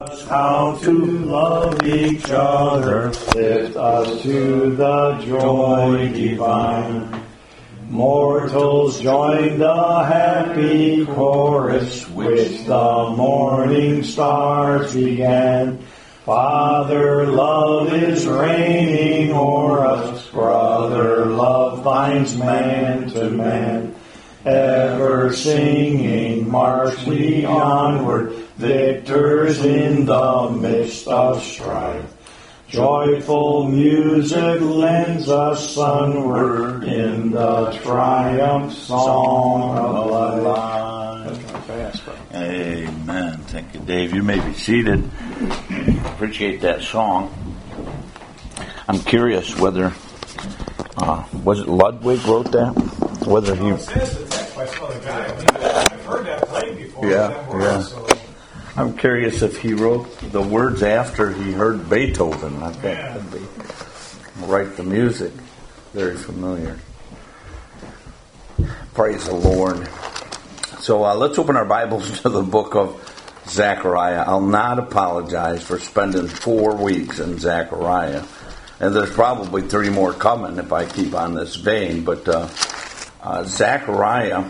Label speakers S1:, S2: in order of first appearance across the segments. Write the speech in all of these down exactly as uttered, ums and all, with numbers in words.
S1: us how to love each other. Lift us to the joy divine. Mortals join the happy chorus which the morning stars began. Father love is reigning o'er us. Brother love binds man to man. Ever singing march we onward, victors in the midst of strife. Joyful music lends us sunward in the triumph song of life. That's kind of fast, bro.
S2: Amen. Thank you, Dave. You may be seated. Appreciate that song. I'm curious whether, uh, was it Ludwig wrote that? Whether he...
S3: Well, it says the text by some other guy. I've heard that played before.
S2: Yeah,
S3: that word,
S2: yeah.
S3: So.
S2: I'm curious if he wrote the words after he heard Beethoven. I think
S3: Yeah.
S2: that'd be write the music. Very familiar. Praise the Lord. So uh, let's open our Bibles to the book of Zechariah. I'll not apologize for spending four weeks in Zechariah. And there's probably three more coming if I keep on this vein. But uh, uh, Zechariah...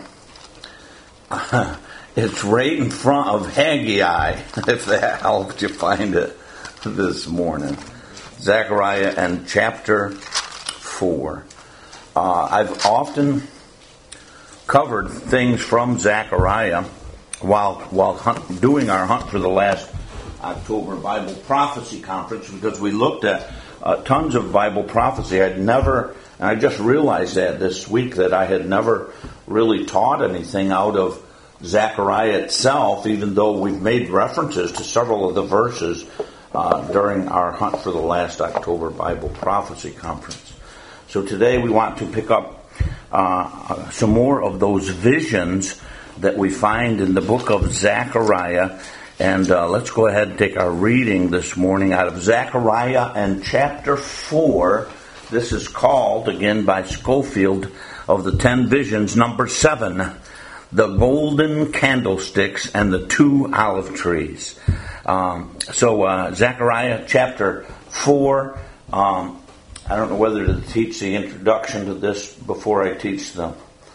S2: It's right in front of Haggai, if that helped you find it this morning. Zechariah and chapter four. Uh, I've often covered things from Zechariah while while hunt, doing our hunt for the last October Bible Prophecy Conference, because we looked at uh, tons of Bible prophecy. I'd never, and I just realized that this week, that I had never really taught anything out of Zechariah itself, even though we've made references to several of the verses uh, during our hunt for the last October Bible Prophecy Conference. So today we want to pick up uh, some more of those visions that we find in the book of Zechariah. And uh, let's go ahead and take our reading this morning out of Zechariah and chapter four. This is called, again by Schofield, of the ten visions, number seven. The golden candlesticks and the two olive trees. Um, so uh, Zechariah chapter four. Um, I don't know whether to teach the introduction to this before I teach the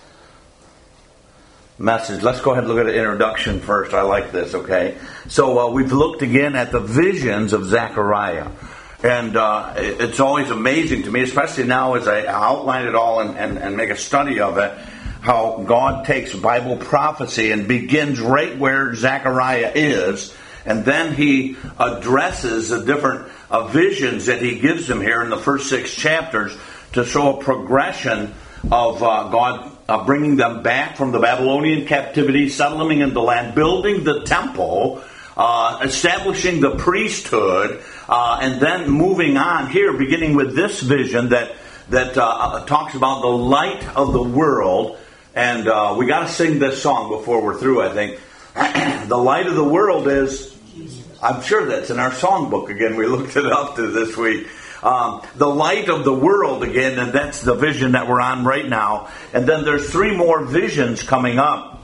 S2: message. Let's go ahead and look at the introduction first. I like this, okay? So uh, we've looked again at the visions of Zechariah. And uh, it's always amazing to me, especially now as I outline it all and, and, and make a study of it, how God takes Bible prophecy and begins right where Zechariah is, and then he addresses the different uh, visions that he gives them here in the first six chapters to show a progression of uh, God uh, bringing them back from the Babylonian captivity, settling in the land, building the temple, uh, establishing the priesthood, uh, and then moving on here, beginning with this vision that, that uh, talks about the light of the world. And uh, we got to sing this song before we're through, I think. The light of the world is, I'm sure that's in our songbook again. We looked it up to this week. Um, the light of the world again, and that's the vision that we're on right now. And then there's three more visions coming up,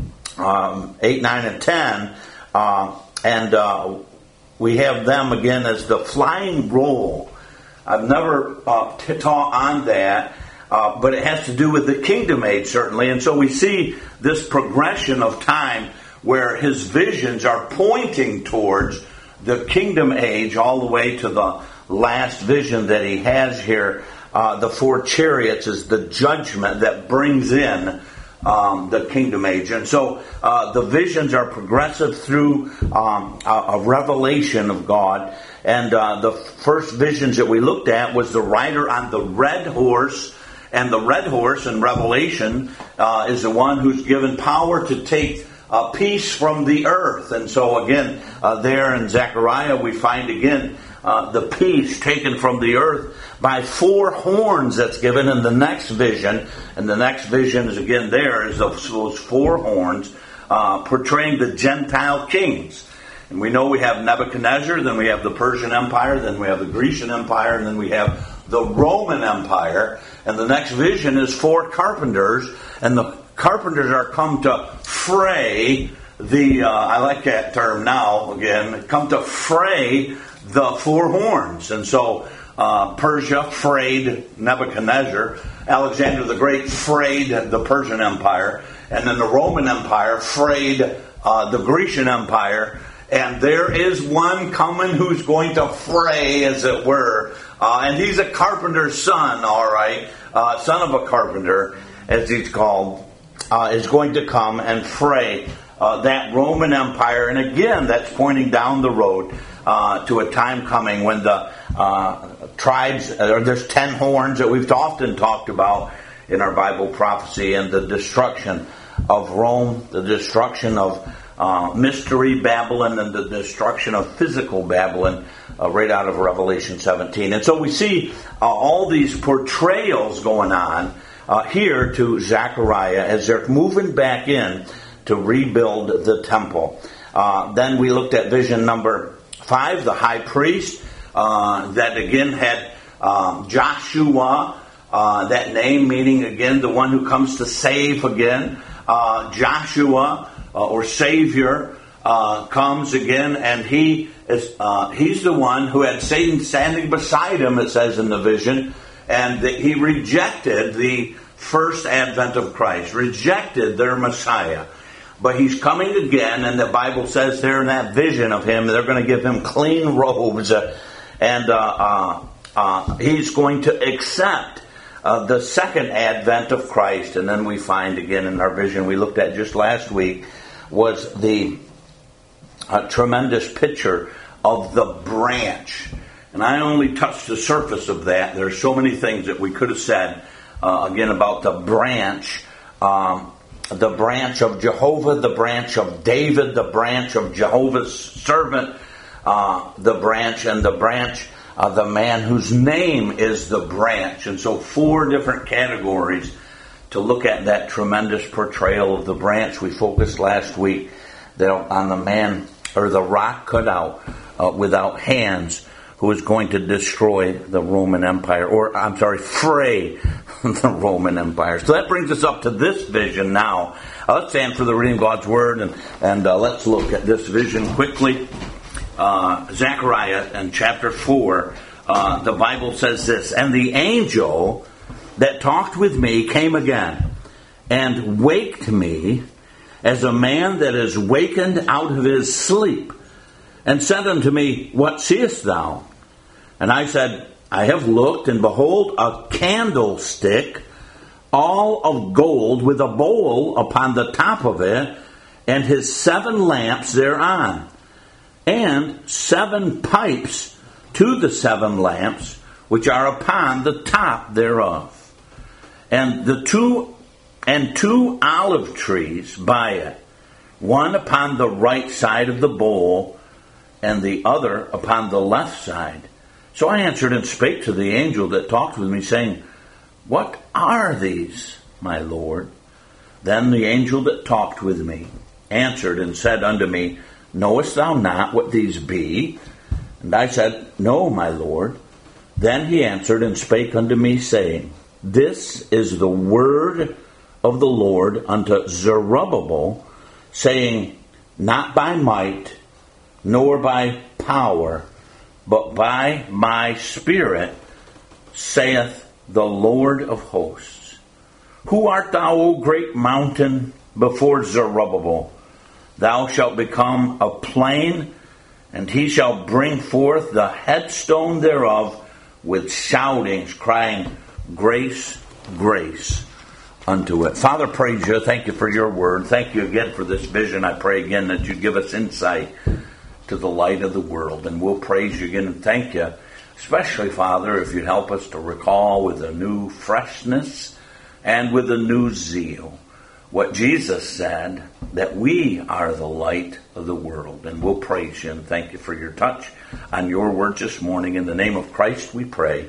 S2: um, eight, nine, and ten. Uh, and uh, we have them again as the flying roll. I've never uh, t- taught on that. Uh, but it has to do with the kingdom age, certainly. And so we see this progression of time where his visions are pointing towards the kingdom age all the way to the last vision that he has here. Uh, the four chariots is the judgment that brings in um, the kingdom age. And so uh, the visions are progressive through um, a, a revelation of God. And uh, the first visions that we looked at was the rider on the red horse. And the red horse in Revelation uh, is the one who's given power to take uh, peace from the earth. And so again, uh, there in Zechariah, we find again uh, the peace taken from the earth by four horns that's given in the next vision. And the next vision is again there is those, those four horns uh, portraying the Gentile kings. And we know we have Nebuchadnezzar, then we have the Persian Empire, then we have the Grecian Empire, and then we have the Roman Empire. And the next vision is four carpenters, and the carpenters are come to fray the, uh, I like that term now, again, come to fray the four horns. And so uh, Persia frayed Nebuchadnezzar. Alexander the Great frayed the Persian Empire. And then the Roman Empire frayed uh, the Grecian Empire. And there is one coming who's going to fray, as it were. Uh, and he's a carpenter's son, all right. Uh, son of a carpenter, as he's called, uh, is going to come and fray uh, that Roman Empire. And again, that's pointing down the road uh, to a time coming when the uh, tribes, or there's ten horns that we've often talked about in our Bible prophecy, and the destruction of Rome, the destruction of uh, mystery Babylon, and the destruction of physical Babylon, uh, right out of Revelation seventeen. And so we see uh, all these portrayals going on uh, here to Zechariah as they're moving back in to rebuild the temple. Uh, then we looked at vision number five, the high priest, uh, that again had uh, Joshua, uh, that name meaning again the one who comes to save again. Uh, Joshua, uh, or Savior, uh, comes again, and he is uh, he's the one who had Satan standing beside him, it says in the vision, and that he rejected the first advent of Christ, rejected their Messiah. But he's coming again, and the Bible says there in that vision of him, they're going to give him clean robes, uh, and uh, uh, uh, he's going to accept Uh, the second advent of Christ. And then we find again in our vision we looked at just last week was the uh, tremendous picture of the branch. And I only touched the surface of that. There's so many things that we could have said uh, again about the branch, um, the branch of Jehovah, the branch of David, the branch of Jehovah's servant, uh, the branch and the branch Uh, the man whose name is the branch. And so four different categories to look at that tremendous portrayal of the branch. We focused last week that on the man, or the rock cut out uh, without hands, who is going to destroy the Roman Empire, or I'm sorry, fray the Roman Empire. So that brings us up to this vision now. Uh, let's stand for the reading of God's Word, and, and uh, let's look at this vision quickly. Uh, Zechariah in chapter four, uh, the Bible says this, "And the angel that talked with me came again, and waked me as a man that is wakened out of his sleep, and said unto me, What seest thou? And I said, I have looked, and behold, a candlestick, all of gold, with a bowl upon the top of it, and his seven lamps thereon, and seven pipes to the seven lamps, which are upon the top thereof, and the two and two olive trees by it, one upon the right side of the bowl, and the other upon the left side. So I answered and spake to the angel that talked with me, saying, What are these, my Lord? Then the angel that talked with me answered and said unto me, Knowest thou not what these be? And I said, No, my Lord. Then he answered and spake unto me, saying, This is the word of the Lord unto Zerubbabel, saying, Not by might, nor by power, but by my Spirit, saith the Lord of hosts. Who art thou, O great mountain, before Zerubbabel? Thou shalt become a plain, and he shall bring forth the headstone thereof with shoutings, crying, Grace, grace unto it. Father, praise you. Thank you for your word. Thank you again for this vision. I pray again that you give us insight to the light of the world. And we'll praise you again and thank you, especially, Father, if you help us to recall with a new freshness and with a new zeal what Jesus said, that we are the light of the world. And we'll praise you and thank you for your touch on your words this morning. In the name of Christ we pray.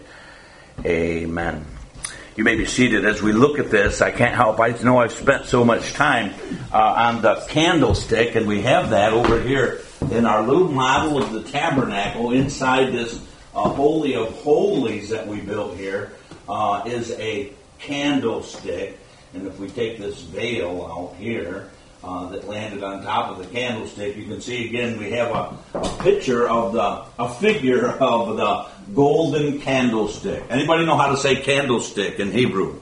S2: Amen. You may be seated as we look at this. I can't help, I know I've spent so much time uh, on the candlestick, and we have that over here in our little model of the tabernacle. Inside this uh, Holy of Holies that we built here uh, is a candlestick. And if we take this veil out here, uh, that landed on top of the candlestick. You can see again we have a, a picture of the a figure of the golden candlestick. Anybody know how to say candlestick in Hebrew?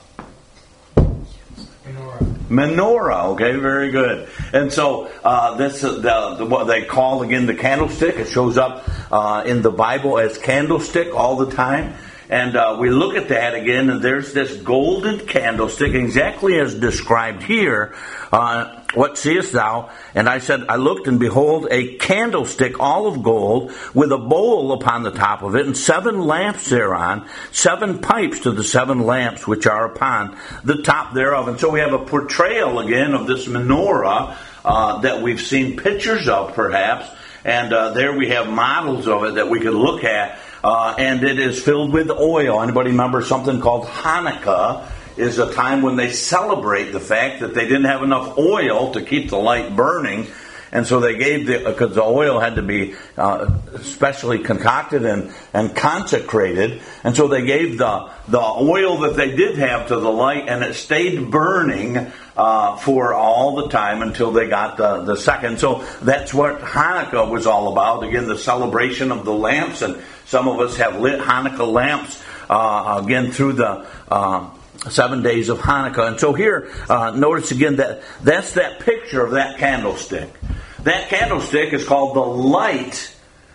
S2: Menorah, okay, very good. And so uh, this uh, the, the, what they call again the candlestick. It shows up uh, in the Bible as candlestick all the time. And uh, we look at that again, and there's this golden candlestick, exactly as described here. Uh, what seest thou? And I said, I looked, and behold, a candlestick all of gold, with a bowl upon the top of it, and seven lamps thereon, seven pipes to the seven lamps which are upon the top thereof. And so we have a portrayal again of this menorah uh, that we've seen pictures of, perhaps. And uh, there we have models of it that we could look at. Uh, and it is filled with oil. Anybody remember something called Hanukkah? Is a time when they celebrate the fact that they didn't have enough oil to keep the light burning. And so they gave the, because the oil had to be uh, specially concocted and, and consecrated. And so they gave the, the oil that they did have to the light, and it stayed burning uh, for all the time until they got the, the second. So that's what Hanukkah was all about. Again, the celebration of the lamps. And some of us have lit Hanukkah lamps, uh, again, through the uh, seven days of Hanukkah. And so here, uh, notice again that that's that picture of that candlestick. That candlestick is called the light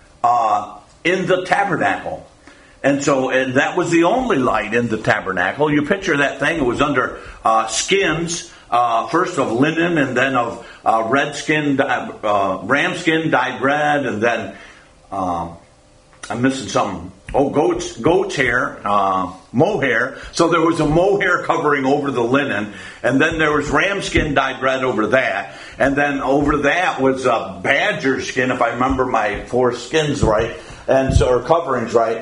S2: uh, in the tabernacle. And so and that was the only light in the tabernacle. You picture that thing. It was under uh, skins, uh, first of linen, and then of uh, red skin, uh, ram skin dyed red, and then um, I'm missing something. Oh, goat's goat's hair, uh, mohair. So there was a mohair covering over the linen, and then there was ram skin dyed red over that, and then over that was a badger skin, if I remember my four skins right, and so or coverings right.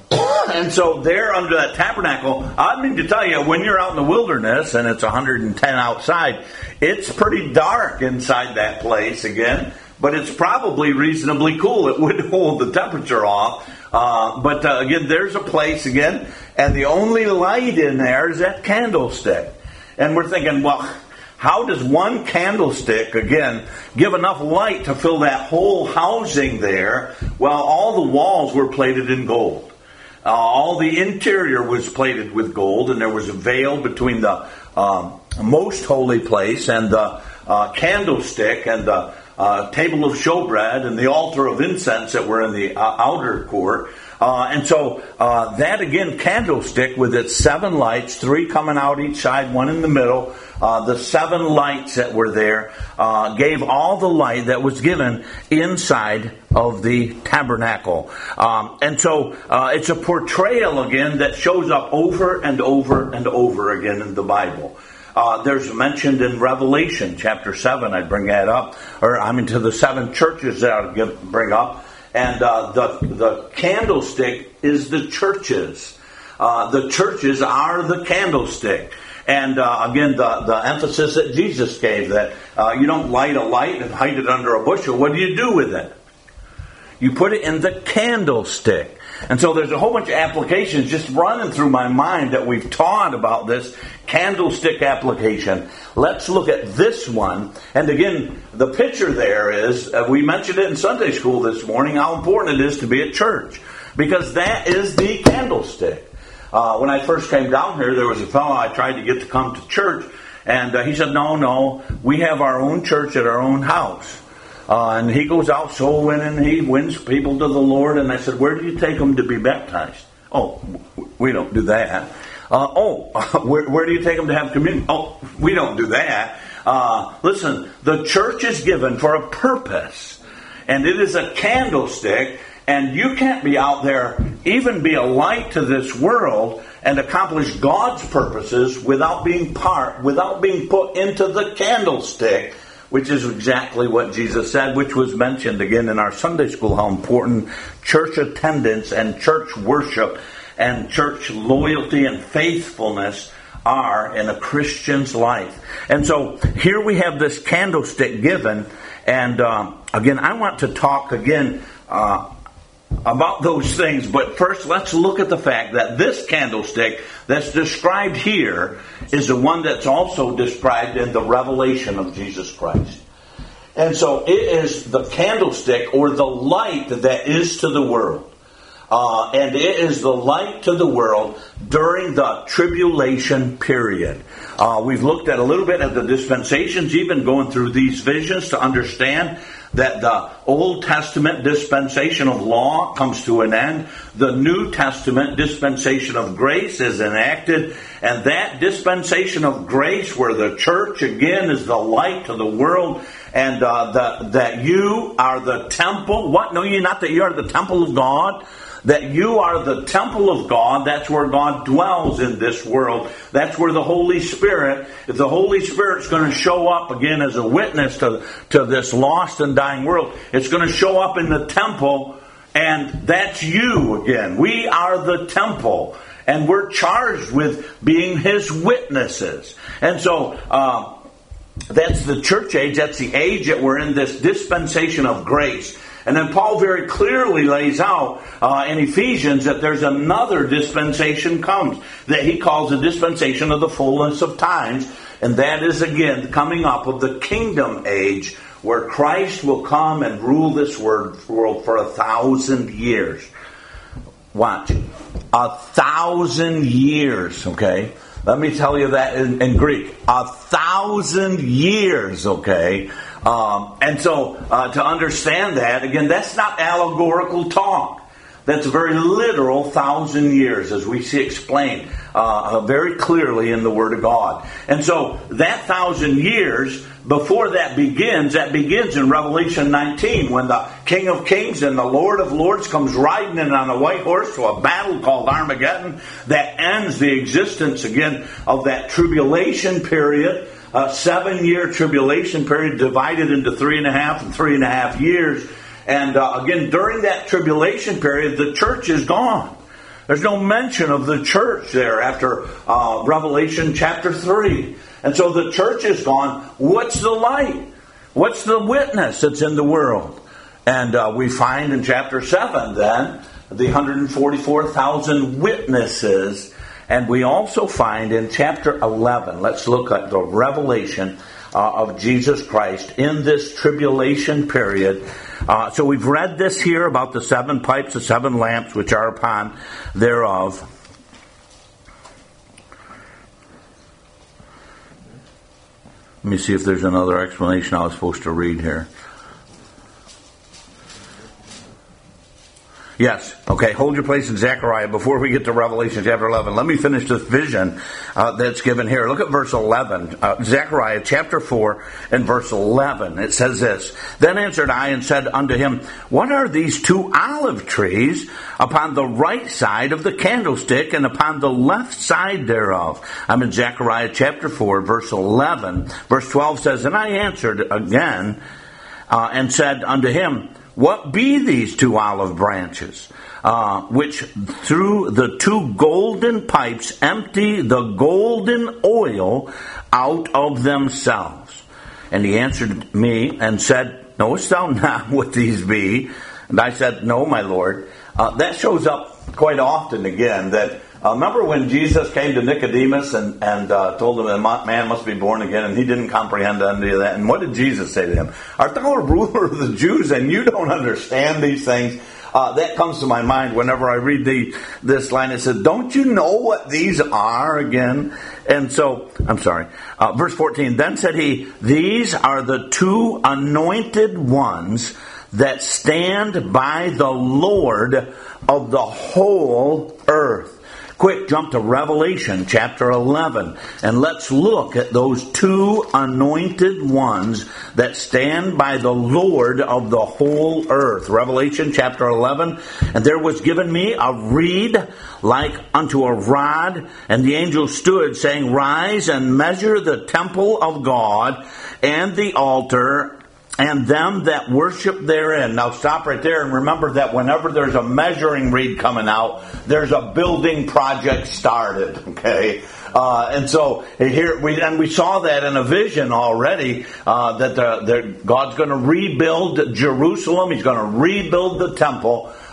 S2: And so there under that tabernacle, I mean to tell you, when you're out in the wilderness and it's one hundred ten outside, it's pretty dark inside that place again. But it's probably reasonably cool. It would hold the temperature off. Uh, but uh, again, there's a place again, and the only light in there is that candlestick. And we're thinking, well, how does one candlestick, again, give enough light to fill that whole housing there? Well, all the walls were plated in gold. Uh, all the interior was plated with gold, and there was a veil between the um, most holy place and the uh, candlestick and the Uh, table of showbread and the altar of incense that were in the uh, outer court. Uh, and so uh, that, again, candlestick with its seven lights, three coming out each side, one in the middle, uh, the seven lights that were there, uh, gave all the light that was given inside of the tabernacle. Um, and so uh, it's a portrayal, again, that shows up over and over and over again in the Bible. Uh, there's mentioned in Revelation chapter seven, I'd bring that up, or I mean to the seven churches that I'd give, bring up, and uh, the the candlestick is the churches. Uh, the churches are the candlestick. And uh, again, the, the emphasis that Jesus gave, that uh, you don't light a light and hide it under a bushel. What do you do with it? You put it in the candlestick. And so there's a whole bunch of applications just running through my mind that we've taught about this candlestick application. Let's look at this one. And again, the picture there is, uh, we mentioned it in Sunday school this morning, how important it is to be at church. Because that is the candlestick. Uh, when I first came down here, there was a fellow I tried to get to come to church. And uh, he said, no, no, we have our own church at our own house. Uh, and he goes out soul winning, he wins people to the Lord. And I said, where do you take them to be baptized? Oh, we don't do that. Uh, oh, where, where do you take them to have communion? Oh, we don't do that. Uh, listen, the church is given for a purpose. And it is a candlestick. And you can't be out there, even be a light to this world and accomplish God's purposes without being part, without being put into the candlestick, which is exactly what Jesus said, which was mentioned again in our Sunday school, how important church attendance and church worship and church loyalty and faithfulness are in a Christian's life. And so here we have this candlestick given. And um, again, I want to talk again uh, about those things. But first, let's look at the fact that this candlestick that's described here is the one that's also described in the revelation of Jesus Christ. And so it is the candlestick or the light that is to the world. Uh, and it is the light to the world during the tribulation period. Uh, we've looked at a little bit at the dispensations, even going through these visions to understand that the Old Testament dispensation of law comes to an end. The New Testament dispensation of grace is enacted. And that dispensation of grace, where the church again is the light to the world, and uh, the, that you are the temple. What? Know ye not that you are the temple of God? That you are the temple of God. That's where God dwells in this world. That's where the Holy Spirit, if the Holy Spirit's going to show up again as a witness to, to this lost and dying world, it's going to show up in the temple, and that's you again. We are the temple, and we're charged with being His witnesses. And so, uh, that's the church age. That's the age that we're in, this dispensation of grace. And then Paul very clearly lays out uh, in Ephesians that there's another dispensation comes that he calls the dispensation of the fullness of times. And that is again coming up of the kingdom age, where Christ will come and rule this world for a thousand years. Watch. A thousand years, okay? Let me tell you that in, in Greek. A thousand years, okay? Um, and so, uh, to understand that, again, that's not allegorical talk. That's a very literal thousand years, as we see explained uh, very clearly in the Word of God. And so, that thousand years, before that begins, that begins in Revelation nineteen, when the King of Kings and the Lord of Lords comes riding in on a white horse to a battle called Armageddon that ends the existence, again, of that tribulation period. A seven-year tribulation period divided into three and a half and three and a half years. And uh, again, during that tribulation period, the church is gone. There's no mention of the church there after uh, Revelation chapter three. And so the church is gone. What's the light? What's the witness that's in the world? And uh, we find in chapter seven then the one hundred forty-four thousand witnesses. And we also find in chapter eleven, let's look at the revelation uh, of Jesus Christ in this tribulation period. Uh, so we've read this here about the seven pipes, the seven lamps, which are upon thereof. Let me see if there's another explanation I was supposed to read here. Yes. Okay, hold your place in Zechariah before we get to Revelation chapter eleven. Let me finish this vision uh, that's given here. Look at verse eleven. Uh, Zechariah chapter four and verse eleven. It says this. Then answered I and said unto him, What are these two olive trees upon the right side of the candlestick and upon the left side thereof? I'm in Zechariah chapter four, verse eleven. Verse twelve says, And I answered again uh, and said unto him, What be these two olive branches, uh, which through the two golden pipes empty the golden oil out of themselves? And he answered me and said, Knowest thou not what these be? And I said, No, my Lord. Uh, that shows up quite often again, that Uh, remember when Jesus came to Nicodemus and, and uh, told him that man must be born again, and he didn't comprehend any of that. And what did Jesus say to him? Art thou a ruler of the Jews and you don't understand these things? Uh, that comes to my mind whenever I read the, this line. It says, don't you know what these are again? And so, I'm sorry. Uh, verse fourteen, Then said he, These are the two anointed ones that stand by the Lord of the whole earth. Quick, jump to Revelation chapter eleven, and let's look at those two anointed ones that stand by the Lord of the whole earth. Revelation chapter eleven, And there was given me a reed like unto a rod, and the angel stood, saying, Rise and measure the temple of God and the altar, and them that worship therein. Now stop right there and remember that whenever there's a measuring reed coming out, there's a building project started. Okay, uh, and so here we and we saw that in a vision already uh, that the, the, God's going to rebuild Jerusalem. He's going to rebuild the temple.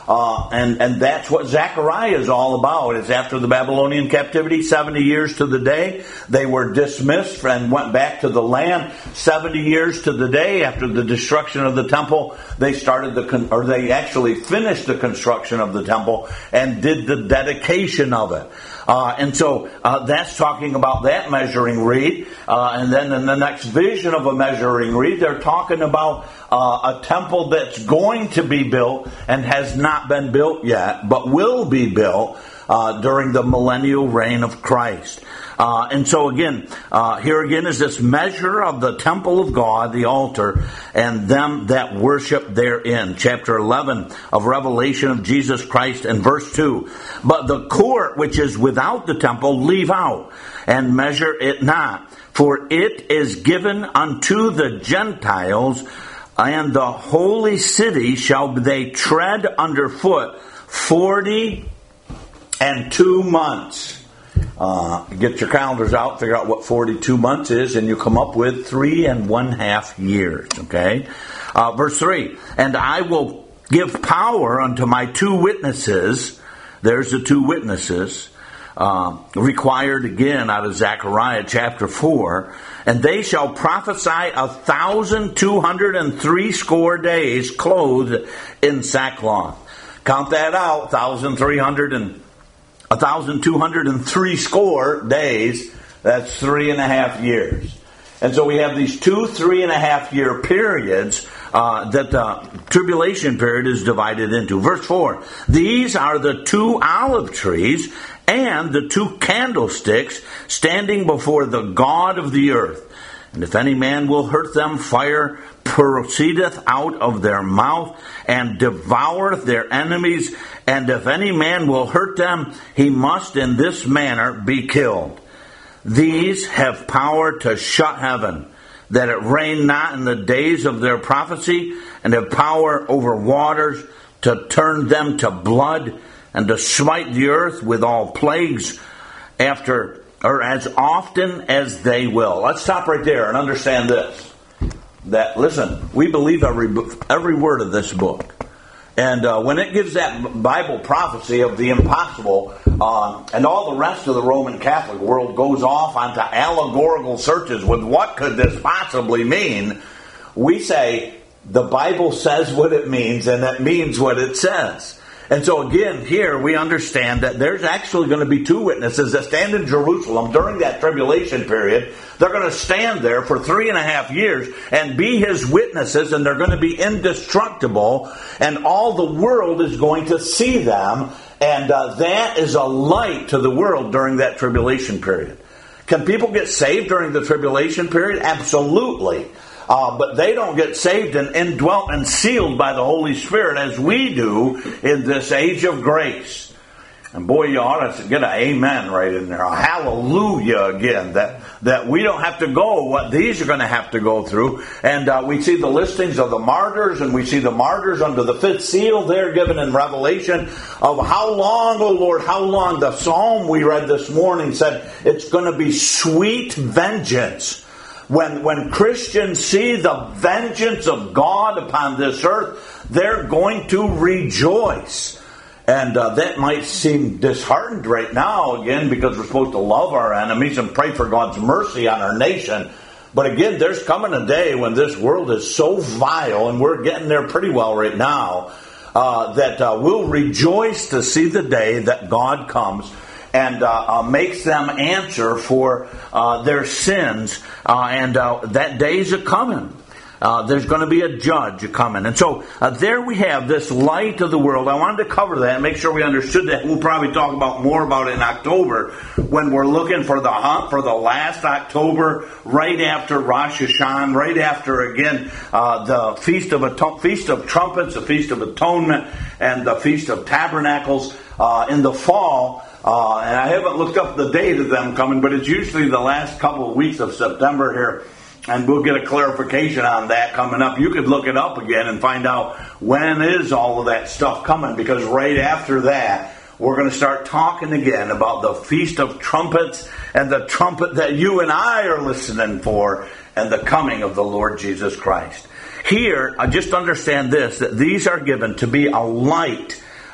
S2: Uh, and, and that's what Zechariah is all about. It's after the Babylonian captivity, seventy years to the day. They were dismissed and went back to the land. seventy years to the day after the destruction of the temple, they started the, con- or they actually finished the construction of the temple and did the dedication of it. Uh, and so uh, that's talking about that measuring reed. Uh, and then in the next vision of a measuring reed, they're talking about uh, a temple that's going to be built and has not been built yet, but will be built uh, during the millennial reign of Christ. Uh, and so again, uh, here again is this measure of the temple of God, the altar, and them that worship therein. Chapter eleven of Revelation of Jesus Christ and verse two. But the court which is without the temple leave out, and measure it not. For it is given unto the Gentiles, and the holy city shall they tread underfoot forty and two months. Uh, get your calendars out, figure out what forty-two months is, and you come up with three and one half years. Okay? Uh, verse three. And I will give power unto my two witnesses. There's the two witnesses. Uh, required again out of Zechariah chapter four. And they shall prophesy a thousand two hundred and three score days clothed in sackcloth. Count that out, thousand three hundred and a thousand two hundred and three score days. That's three and a half years. And so we have these two three and a half year periods uh, that the tribulation period is divided into. Verse four. These are the two olive trees and the two candlesticks standing before the God of the earth. And if any man will hurt them, fire proceedeth out of their mouth and devoureth their enemies. And if any man will hurt them, he must in this manner be killed. These have power to shut heaven, that it rain not in the days of their prophecy, and have power over waters to turn them to blood, and to smite the earth with all plagues after or as often as they will. Let's stop right there and understand this. That, listen, we believe every every word of this book. And uh, when it gives that Bible prophecy of the impossible, uh, and all the rest of the Roman Catholic world goes off onto allegorical searches with what could this possibly mean, we say the Bible says what it means, and it means what it says. And so again, here we understand that there's actually going to be two witnesses that stand in Jerusalem during that tribulation period. They're going to stand there for three and a half years and be his witnesses, and they're going to be indestructible, and all the world is going to see them, and uh, that is a light to the world during that tribulation period. Can people get saved during the tribulation period? Absolutely. Uh, but they don't get saved and indwelt and sealed by the Holy Spirit as we do in this age of grace. And boy, you ought to get an amen right in there. A hallelujah again. That that we don't have to go what these are going to have to go through. And uh, we see the listings of the martyrs, and we see the martyrs under the fifth seal there given in Revelation of how long, oh Lord, how long. The psalm we read this morning said it's going to be sweet vengeance. When when Christians see the vengeance of God upon this earth, they're going to rejoice. And uh, that might seem disheartened right now, again, because we're supposed to love our enemies and pray for God's mercy on our nation. But again, there's coming a day when this world is so vile, and we're getting there pretty well right now, uh, that uh, we'll rejoice to see the day that God comes and uh, uh, makes them answer for uh, their sins. Uh, and uh, that day's a coming. Uh, there's going to be a judge coming. And so uh, there we have this light of the world. I wanted to cover that and make sure we understood that. We'll probably talk about more about it in October when we're looking for the hunt for the last October, right after Rosh Hashanah, right after, again, uh, the Feast of Aton- Feast of Trumpets, the Feast of Atonement, and the Feast of Tabernacles uh, in the fall. Uh, and I haven't looked up the date of them coming, but it's usually the last couple of weeks of September here. And we'll get a clarification on that coming up. You could look it up again and find out when is all of that stuff coming. Because right after that, we're going to start talking again about the Feast of Trumpets and the trumpet that you and I are listening for and the coming of the Lord Jesus Christ. Here, I just understand this, that these are given to be a light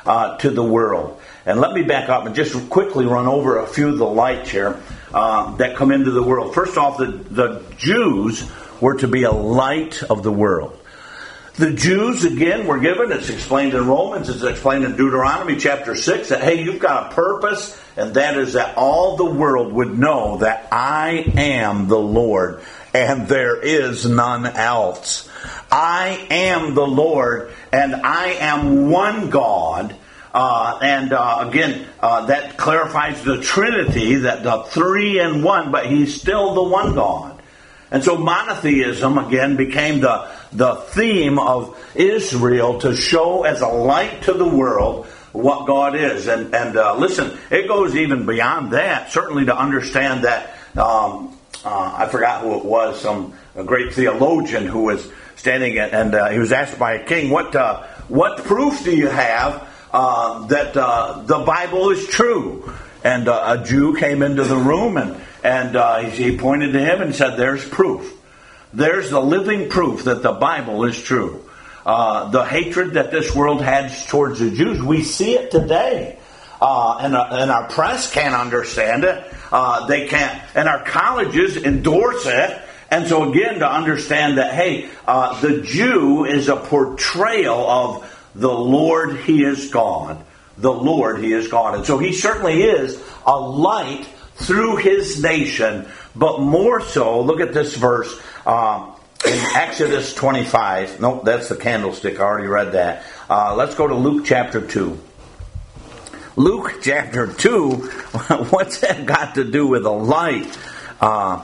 S2: uh, to the world. And let me back up and just quickly run over a few of the lights here uh, that come into the world. First off, the, the Jews were to be a light of the world. The Jews, again, were given, it's explained in Romans, it's explained in Deuteronomy chapter six, that, hey, you've got a purpose, and that is that all the world would know that I am the Lord, and there is none else. I am the Lord, and I am one God. Uh, and uh, again, uh, that clarifies the Trinity, that the three in one, but He's still the one God. And so monotheism, again, became the, the theme of Israel to show as a light to the world what God is. And, and uh, listen, it goes even beyond that, certainly to understand that, um, uh, I forgot who it was, some a great theologian who was standing and, and uh, he was asked by a king, what, uh, what proof do you have uh, that uh, the Bible is true? And uh, a Jew came into the room and And uh, he pointed to him and said, there's proof. There's the living proof that the Bible is true. Uh, the hatred that this world has towards the Jews, we see it today. Uh, and, uh, and our press can't understand it. Uh, they can't. And our colleges endorse it. And so again, to understand that, hey, uh, the Jew is a portrayal of the Lord, He is God. The Lord, He is God. And so He certainly is a light through His nation, but more so, look at this verse uh, in Exodus twenty-five. Nope, that's the candlestick. I already read that. Uh, let's go to Luke chapter two. Luke chapter two, what's that got to do with a light? Uh,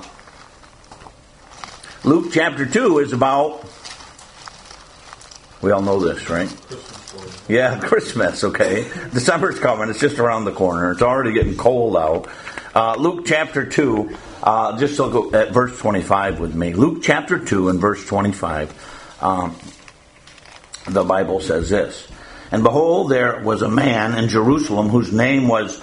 S2: Luke chapter two is about, we all know this, right? Yeah, Christmas, okay. December's coming. It's just around the corner. It's already getting cold out. Uh, Luke chapter two, uh, just look at verse twenty-five with me. Luke chapter two and verse twenty-five, um, the Bible says this. And behold, there was a man in Jerusalem whose name was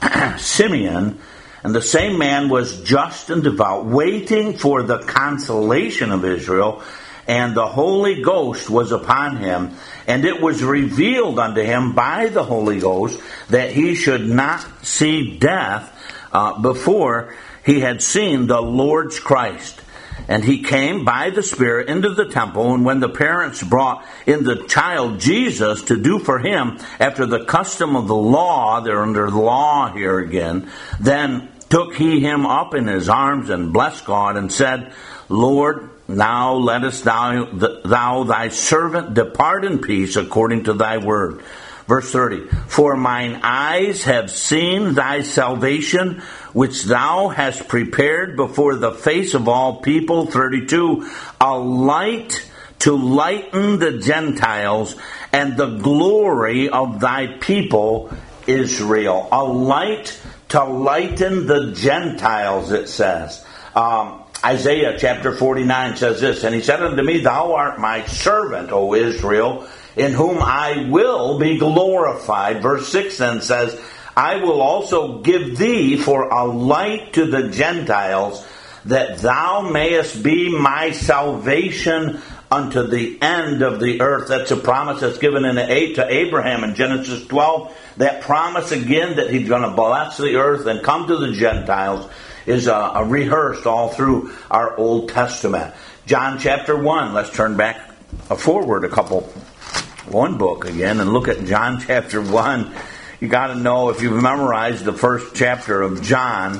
S2: Simeon, and the same man was just and devout, waiting for the consolation of Israel, and the Holy Ghost was upon him, and it was revealed unto him by the Holy Ghost that he should not see death Uh, before he had seen the Lord's Christ. And he came by the Spirit into the temple, and when the parents brought in the child Jesus to do for him after the custom of the law, they're under law here again, then took he him up in his arms and blessed God and said, Lord, now lettest thou, thou thy servant depart in peace according to thy word. Verse thirty, for mine eyes have seen thy salvation, which thou hast prepared before the face of all people. thirty-two, a light to lighten the Gentiles and the glory of thy people Israel. A light to lighten the Gentiles, it says. Um, Isaiah chapter forty-nine says this, and he said unto me, thou art my servant, O Israel, in whom I will be glorified. Verse six then says, I will also give thee for a light to the Gentiles, that thou mayest be my salvation unto the end of the earth. That's a promise that's given in eight to Abraham in Genesis twelve. That promise again that he's going to bless the earth and come to the Gentiles is uh, rehearsed all through our Old Testament. John chapter one, let's turn back uh, forward a couple one book again and look at John chapter one. You got to know, if you've memorized the first chapter of John,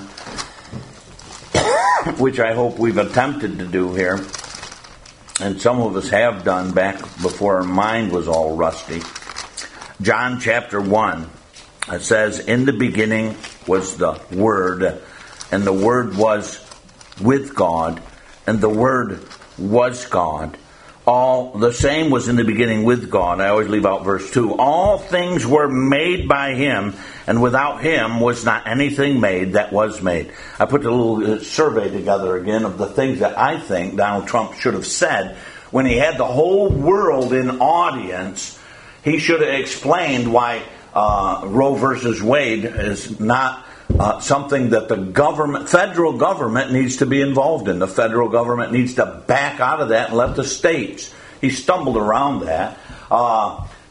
S2: which I hope we've attempted to do here, and some of us have done back before our mind was all rusty. John chapter one, it says, in the beginning was the Word, and the Word was with God, and the Word was God. All the same was in the beginning with God. I always leave out verse two. All things were made by Him, and without Him was not anything made that was made. I put a little survey together again of the things that I think Donald Trump should have said when he had the whole world in audience. He should have explained why uh, Roe versus Wade is not Uh, something that the government, federal government needs to be involved in. The federal government needs to back out of that and let the states. He stumbled around that. Uh,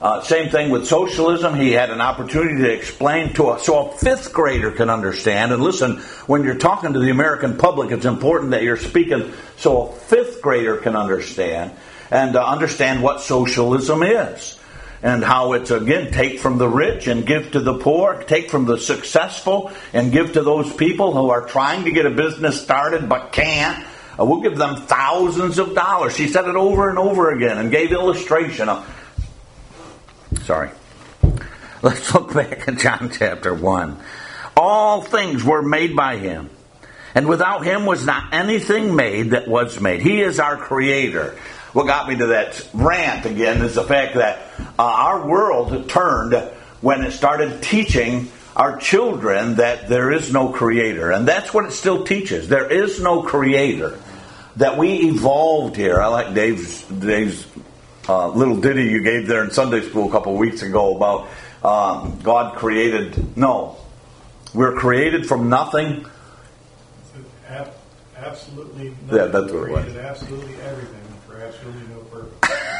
S2: Uh, same thing with socialism. He had an opportunity to explain to us so a fifth grader can understand. And listen, when you're talking to the American public, it's important that you're speaking so a fifth grader can understand and uh, understand what socialism is. And how it's, again, take from the rich and give to the poor, take from the successful and give to those people who are trying to get a business started but can't. Uh, we'll give them thousands of dollars. She said it over and over again and gave illustration of... Sorry. Let's look back at John chapter one. All things were made by him, and without him was not anything made that was made. He is our creator. What got me to that rant again is the fact that uh, our world turned when it started teaching our children that there is no creator. And that's what it still teaches. There is no creator. That we evolved here. I like Dave's Dave's Uh, little ditty you gave there in Sunday school a couple of weeks ago about um, God created. No, we're created from nothing.
S3: Ab- absolutely nothing.
S2: Yeah, that's what it was.
S3: Created absolutely everything for absolutely no purpose.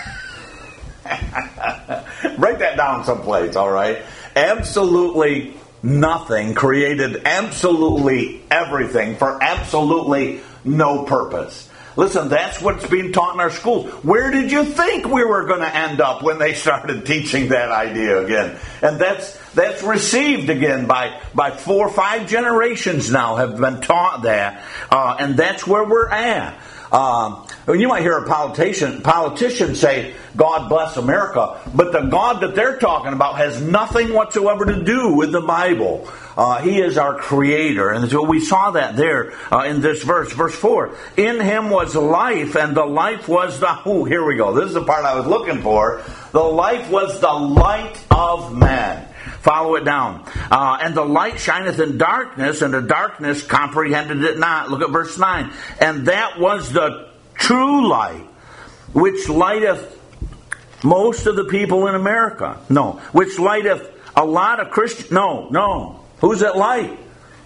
S2: Write that down someplace, all right? Absolutely nothing created absolutely everything for absolutely no purpose. Listen, that's what's being taught in our schools. Where did you think we were going to end up when they started teaching that idea again? And that's that's received again by, by four or five generations now have been taught that. Uh, and that's where we're at. Um, you might hear a politician, politician say, God bless America, but the God that they're talking about has nothing whatsoever to do with the Bible. Uh, he is our creator. And so we saw that there uh, in this verse, verse four. In him was life, and the life was the... Oh, here we go. This is the part I was looking for. The life was the light of men. Follow it down. Uh, and the light shineth in darkness, and the darkness comprehended it not. Look at verse nine. And that was the true light, which lighteth most of the people in America. No. Which lighteth a lot of Christians. No, no. Who's that light?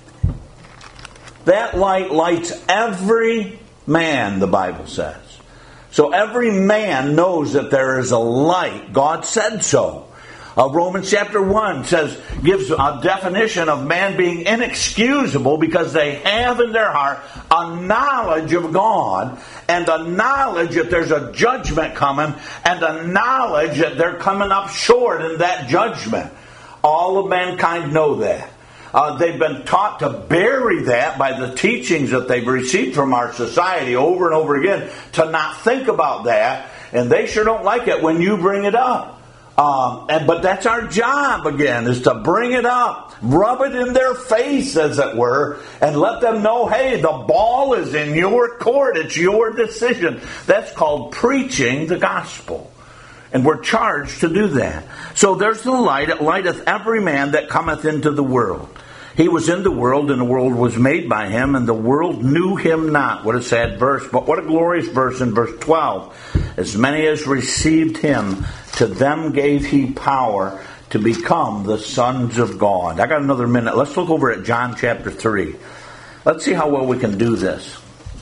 S2: That light lights every man, the Bible says. So every man knows that there is a light. God said so. Uh, Romans chapter one says, gives a definition of man being inexcusable because they have in their heart a knowledge of God and a knowledge that there's a judgment coming and a knowledge that they're coming up short in that judgment. All of mankind know that. Uh, they've been taught to bury that by the teachings that they've received from our society over and over again, to not think about that, and they sure don't like it when you bring it up. Um, and but that's our job again, is to bring it up, rub it in their face, as it were, and let them know, hey, the ball is in your court, it's your decision. That's called preaching the gospel. And we're charged to do that. So there's the light, it lighteth every man that cometh into the world. He was in the world, and the world was made by him, and the world knew him not. What a sad verse, but what a glorious verse in verse twelve. As many as received him, to them gave he power to become the sons of God. I got another minute. Let's look over at John chapter three. Let's see how well we can do this.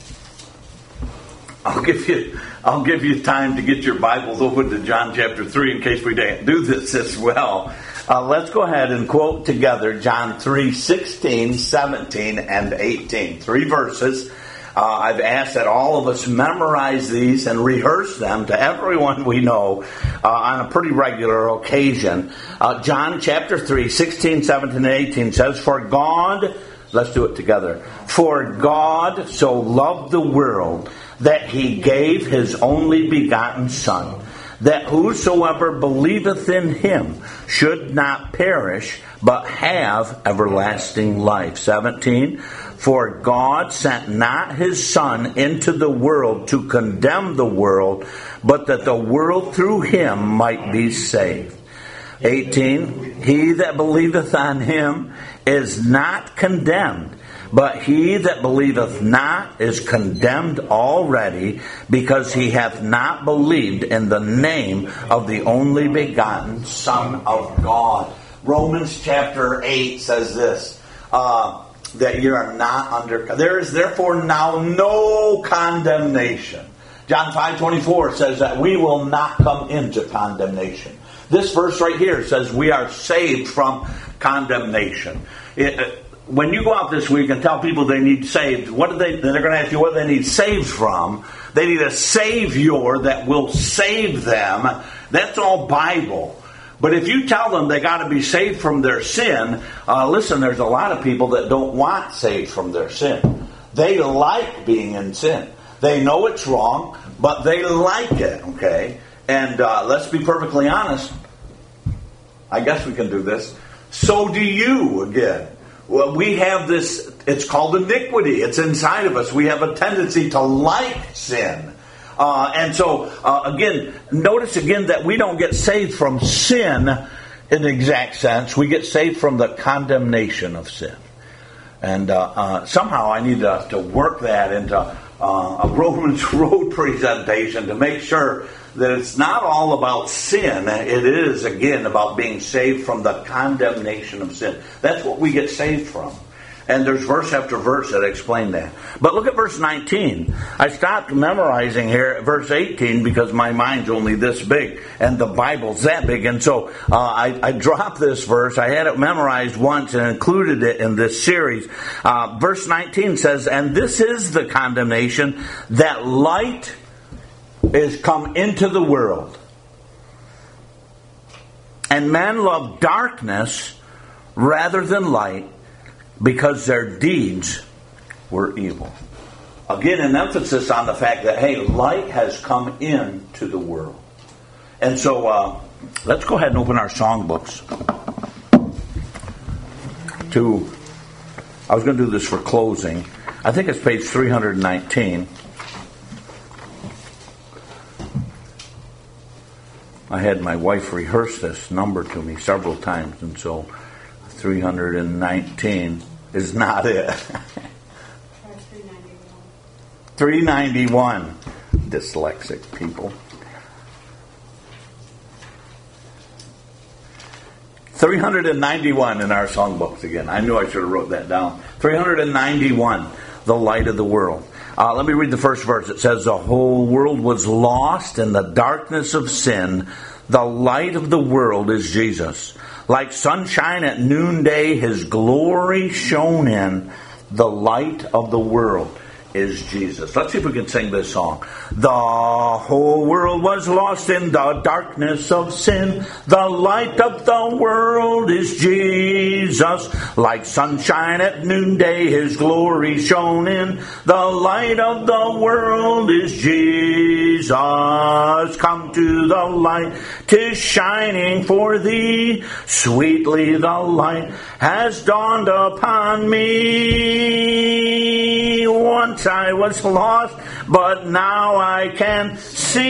S2: I'll give you I'll give you time to get your Bibles open to John chapter three in case we didn't do this as well. Uh, let's go ahead and quote together John three, sixteen, seventeen, and eighteen. Three verses. Uh, I've asked that all of us memorize these and rehearse them to everyone we know uh, on a pretty regular occasion. Uh, John chapter three, sixteen, seventeen, and eighteen says, For God, let's do it together. For God so loved the world that he gave his only begotten Son, that whosoever believeth in him should not perish, but have everlasting life. seventeen. For God sent not his Son into the world to condemn the world, but that the world through him might be saved. eighteen. He that believeth on him is not condemned, but he that believeth not is condemned already, because he hath not believed in the name of the only begotten Son of God. Romans chapter eight says this, uh, that you are not under... There is therefore now no condemnation. John five twenty-four says that we will not come into condemnation. This verse right here says we are saved from condemnation. It, uh, when you go out this week and tell people they need saved, what do they? They're going to ask you what they need saved from. They need a Savior that will save them. That's all Bible. But if you tell them they got to be saved from their sin, uh, listen, there's a lot of people that don't want saved from their sin. They like being in sin. They know it's wrong, but they like it, okay? And uh, let's be perfectly honest. I guess we can do this. So do you, again. Well, we have this, it's called iniquity. It's inside of us. We have a tendency to like sin. Uh, and so, uh, again, notice again that we don't get saved from sin in the exact sense. We get saved from the condemnation of sin. And uh, uh, somehow I need to, to work that into uh, a Romans Road presentation to make sure that it's not all about sin. It is, again, about being saved from the condemnation of sin. That's what we get saved from. And there's verse after verse that explain that. But look at verse nineteen. I stopped memorizing here at verse eighteen because my mind's only this big and the Bible's that big. And so uh, I, I dropped this verse. I had it memorized once and included it in this series. Uh, verse nineteen says, "And this is the condemnation, that light is come into the world. And men love darkness rather than light, because their deeds were evil." Again, an emphasis on the fact that, hey, light has come into the world. And so, uh, let's go ahead and open our songbooks. To, I was going to do this for closing. I think it's page three nineteen. I had my wife rehearse this number to me several times, and so three nineteen is not it. three ninety-one. Dyslexic people. three ninety-one in our songbooks again. I knew I should have wrote that down. three ninety-one, the light of the world. Uh, let me read the first verse. It says, "The whole world was lost in the darkness of sin. The light of the world is Jesus. Like sunshine at noonday, His glory shone in. The light of the world is Jesus." Let's see if we can sing this song. The whole world was lost in the darkness of sin. The light of the world is Jesus. Like sunshine at noonday, His glory shone in. The light of the world is Jesus. Come to the light, 'tis shining for thee. Sweetly the light has dawned upon me. Once I was lost, but now I can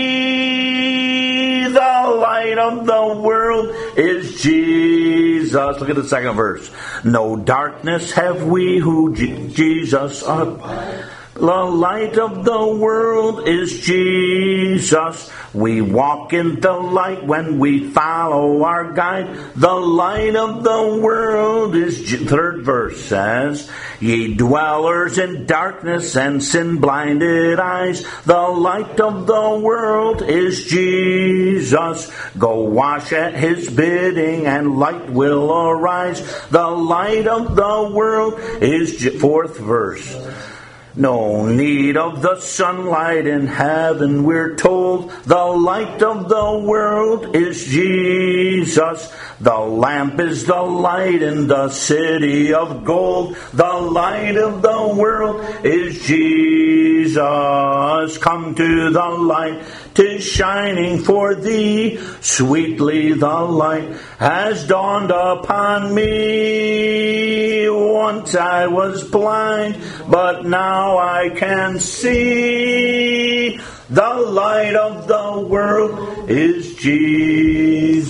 S2: see. The light of the world is Jesus. Look at the second verse. No darkness have we who J- Jesus abide. The light of the world is Jesus. We walk in the light when we follow our guide. The light of the world is Je- Third verse says, "Ye dwellers in darkness and sin-blinded eyes, the light of the world is Jesus. Go wash at His bidding and light will arise. The light of the world is..." Je- Fourth verse. "No need of the sunlight in heaven, we're told. The light of the world is Jesus. The lamp is the light in the city of gold. The light of the world is Jesus. Come to the light, 'tis shining for thee. Sweetly the light has dawned upon me. Once I was blind, but now I can see. The light of the world is Jesus."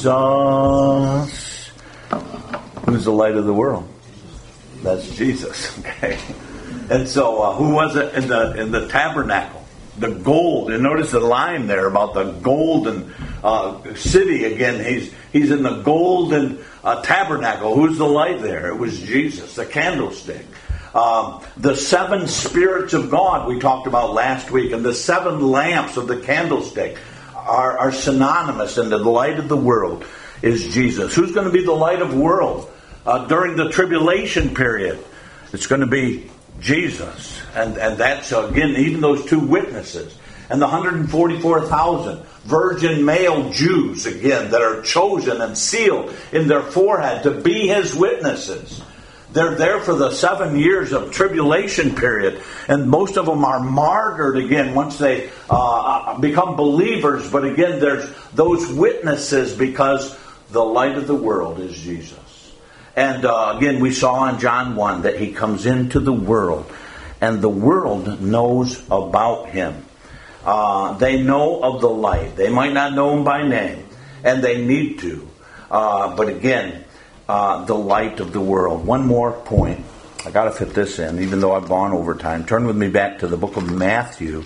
S2: Who's the light of the world? That's Jesus. Okay. And so, uh, who was it in the in the tabernacle? The gold. And notice the line there about the golden uh, city. Again, he's he's in the golden uh, tabernacle. Who's the light there? It was Jesus, the candlestick. Um, the seven spirits of God we talked about last week, and the seven lamps of the candlestick are, are synonymous, and the light of the world is Jesus. Who's going to be the light of the world uh, during the tribulation period? It's going to be Jesus. And, and that's, uh, again, even those two witnesses. And the one hundred forty-four thousand virgin male Jews, again, that are chosen and sealed in their forehead to be his witnesses. They're there for the seven years of tribulation period. And most of them are martyred again once they uh, become believers. But again, there's those witnesses because the light of the world is Jesus. And uh, again, we saw in John one that he comes into the world. And the world knows about him. Uh, they know of the light. They might not know him by name. And they need to. Uh, but again, Uh, the light of the world. One more point. I got to fit this in, even though I've gone over time. Turn with me back to the book of Matthew.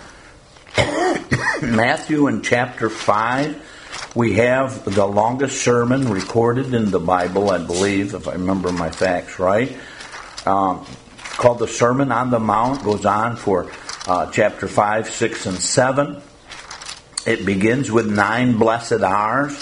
S2: Matthew in chapter five. We have the longest sermon recorded in the Bible, I believe, if I remember my facts right. Um, called the Sermon on the Mount. Goes on for uh, chapter five, six, and seven. It begins with nine blessed hours.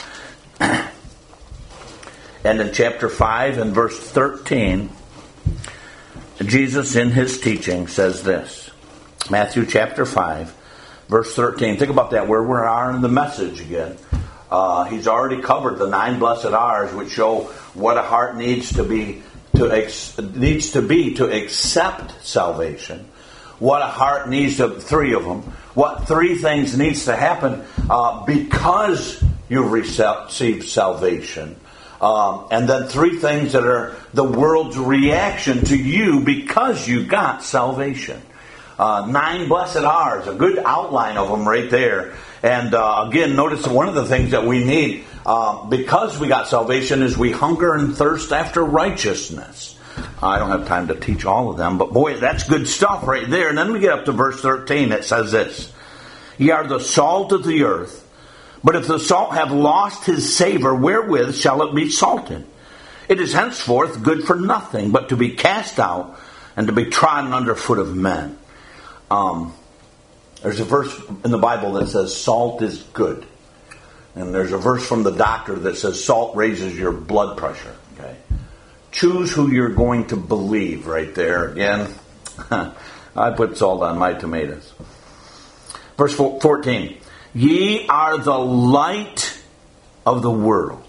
S2: And in chapter five and verse thirteen, Jesus in his teaching says this. Matthew chapter five, verse thirteen. Think about that, where we are in the message again. Uh, he's already covered the nine blessed hours, which show what a heart needs to be to ex, needs to be to accept salvation. What a heart needs to, three of them. What three things needs to happen uh, because you received salvation. Um, and then three things that are the world's reaction to you because you got salvation. Uh, nine blessed hours, a good outline of them right there. And uh, again, notice one of the things that we need uh, because we got salvation is we hunger and thirst after righteousness. I don't have time to teach all of them, but boy, that's good stuff right there. And then we get up to verse thirteen. It says this. Ye are the salt of the earth. But if the salt have lost his savor, wherewith shall it be salted? It is henceforth good for nothing, but to be cast out and to be trodden under foot of men. Um, there's a verse in the Bible that says salt is good. And there's a verse from the doctor that says salt raises your blood pressure. Okay, choose who you're going to believe right there. Again, I put salt on my tomatoes. Verse fourteen. Ye are the light of the world.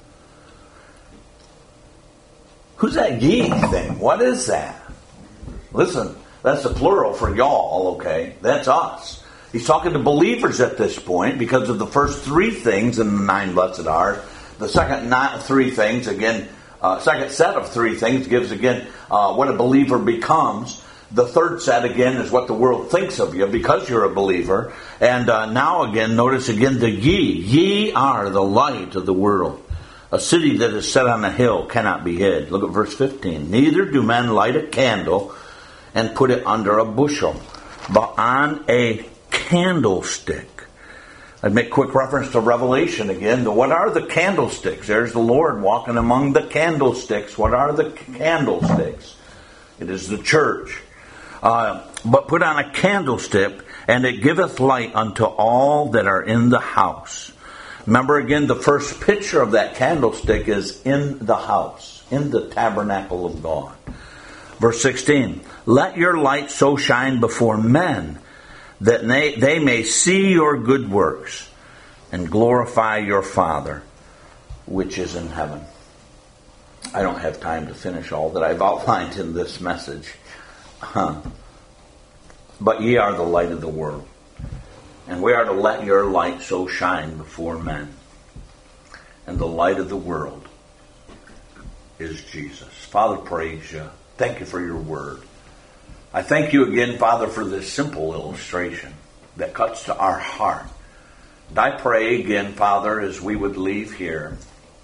S2: Who's that ye thing? What is that? Listen, that's the plural for y'all, okay? That's us. He's talking to believers at this point because of the first three things in the nine blessed hours. The second nine, three things, again, uh, second set of three things gives, again, uh, what a believer becomes. The third set, again, is what the world thinks of you because you're a believer. And uh, now, again, notice again the ye. Ye are the light of the world. A city that is set on a hill cannot be hid. Look at verse fifteen. Neither do men light a candle and put it under a bushel, but on a candlestick. I'd make quick reference to Revelation again. What are the candlesticks? There's the Lord walking among the candlesticks. What are the candlesticks? It is the church. Uh, but put on a candlestick, and it giveth light unto all that are in the house. Remember again, the first picture of that candlestick is in the house, in the tabernacle of God. Verse sixteen, let your light so shine before men that they, they may see your good works and glorify your Father which is in heaven. I don't have time to finish all that I've outlined in this message. Huh. But ye are the light of the world. And we are to let your light so shine before men. And the light of the world is Jesus. Father, praise you. Thank you for your word. I thank you again, Father, for this simple illustration that cuts to our heart. And I pray again, Father, as we would leave here,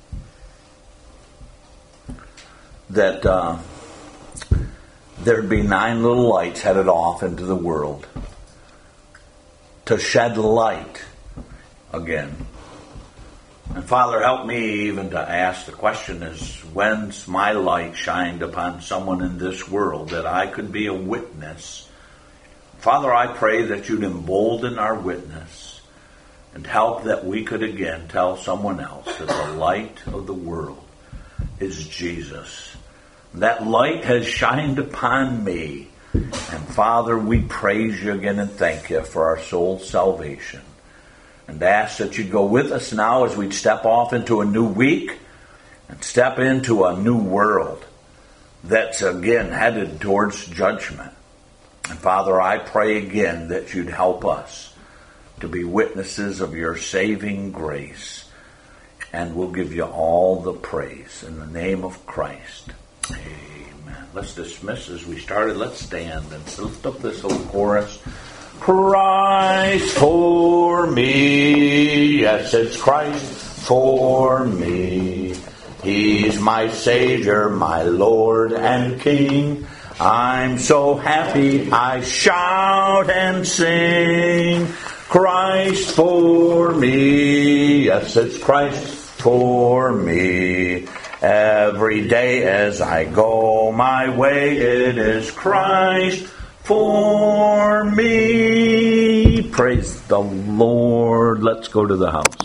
S2: that uh, there'd be nine little lights headed off into the world to shed light again. And Father, help me even to ask the question is, when's my light shined upon someone in this world that I could be a witness? Father, I pray that you'd embolden our witness, and help that we could again tell someone else that the light of the world is Jesus. That light has shined upon me. And Father, we praise you again and thank you for our soul's salvation. And ask that you'd go with us now as we step off into a new week and step into a new world that's again headed towards judgment. And Father, I pray again that you'd help us to be witnesses of your saving grace. And we'll give you all the praise in the name of Christ. Amen. Let's dismiss as we started. Let's stand and lift up this little chorus. Christ for me. Yes, it's Christ for me. He's my Savior, my Lord and King. I'm so happy I shout and sing. Christ for me. Yes, it's Christ for me. Every day as I go my way, it is Christ for me. Praise the Lord. Let's go to the house.